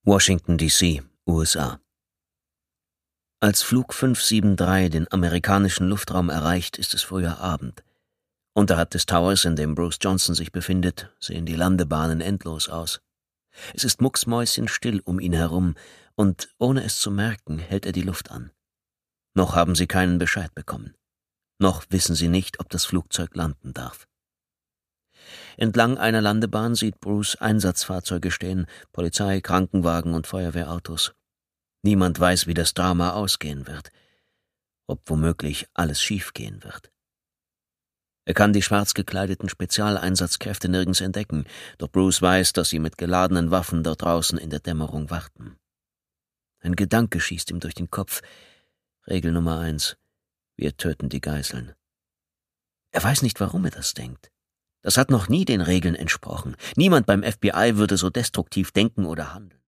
Washington, D.C., USA. Als Flug 573 den amerikanischen Luftraum erreicht, ist es früher Abend. Unterhalb des Towers, in dem Bruce Johnson sich befindet, sehen die Landebahnen endlos aus. Es ist mucksmäuschenstill um ihn herum, und ohne es zu merken, hält er die Luft an. Noch haben sie keinen Bescheid bekommen. Noch wissen sie nicht, ob das Flugzeug landen darf. Entlang einer Landebahn sieht Bruce Einsatzfahrzeuge stehen, Polizei, Krankenwagen und Feuerwehrautos. Niemand weiß, wie das Drama ausgehen wird, ob womöglich alles schiefgehen wird. Er kann die schwarz gekleideten Spezialeinsatzkräfte nirgends entdecken, doch Bruce weiß, dass sie mit geladenen Waffen dort draußen in der Dämmerung warten. Ein Gedanke schießt ihm durch den Kopf. Regel Nummer 1: Wir töten die Geiseln. Er weiß nicht, warum er das denkt. Das hat noch nie den Regeln entsprochen. Niemand beim FBI würde so destruktiv denken oder handeln.